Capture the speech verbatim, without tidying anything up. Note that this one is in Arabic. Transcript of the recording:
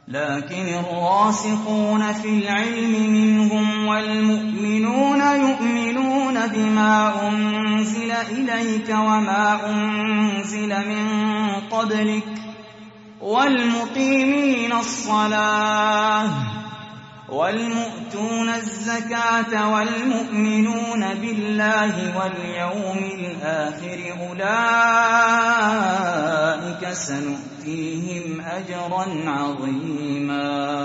لكن الراسخون في العلم منهم والمؤمنون يؤمنون بما أنزل إليك وما أنزل من قبلك والمقيمين الصلاة والمؤتون الزكاة والمؤمنون بالله واليوم الآخر أولئك سنؤتيهم أجرا عظيما